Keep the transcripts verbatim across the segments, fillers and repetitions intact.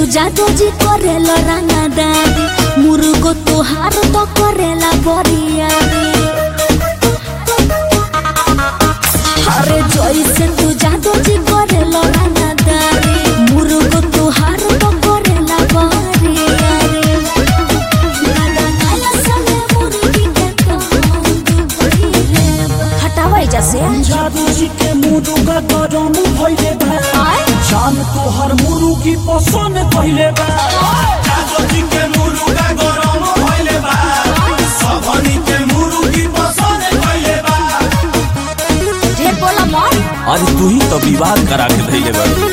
जादू जी करेला रंगदारी मुर्गो तोहार तो करेला बरियारी। अरे जैसे तू जादू जी करेला रंगदारी मुर्गो तोहार तो करेला बरियारी। हटावा जैसे जादू जी के मुर्गा गरम भइले बा जान तोहर मुर्गी पसंद कइले बा। जादू जी के मुर्गा गरम भइले बा सबनी के मुर्गी पसंद कइले बा। ढेर बोला मत। आज तू ही तो विवाद करा के धइले बा।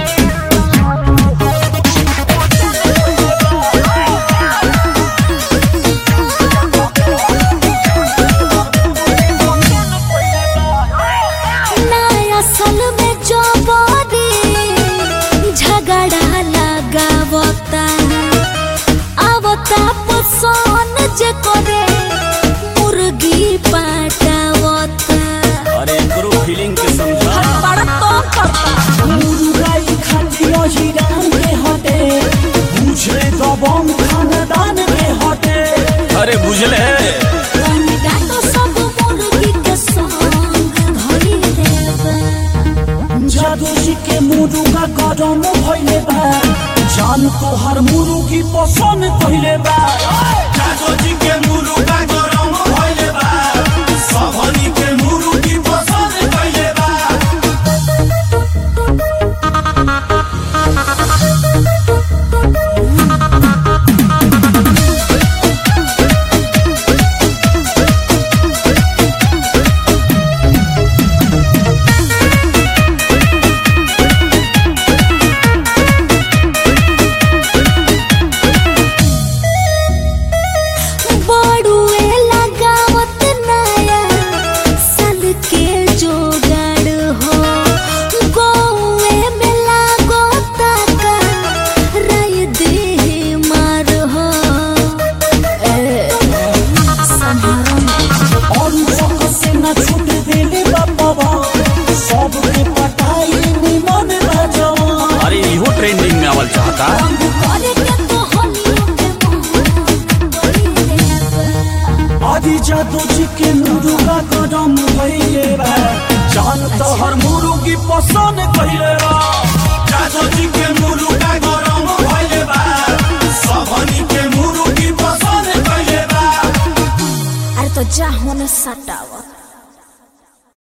असल में जो बोरी झगड़ा लगावता आवता पसंद जे करे मुर्गी पाटावता। अरे करो फीलिंग के समझा बड़ा तो करता मुर्गा ई खातिया हिरान के हटे बुझले दबंग खानदान के हटे। अरे बुझले जादू जी के मुर्गा गरम भइले बा जान तोहर मुर्गी पसंद कइले बा। जादू जी के मुर्गा गरम भइले बा सबनी के मुर्गी पसंद कइले बा। अरे इहो ट्रेंडिंग में आवल चाहता। आदि जादू जी के मुर्गा गरम भइले बा जान तोहर मुर्गी पसंद कइले बा। जादू जी के मुर्गा गरम भइले बा सबनी के मुर्गी पसंद कइले बा। अरे तो जा होने सटावा।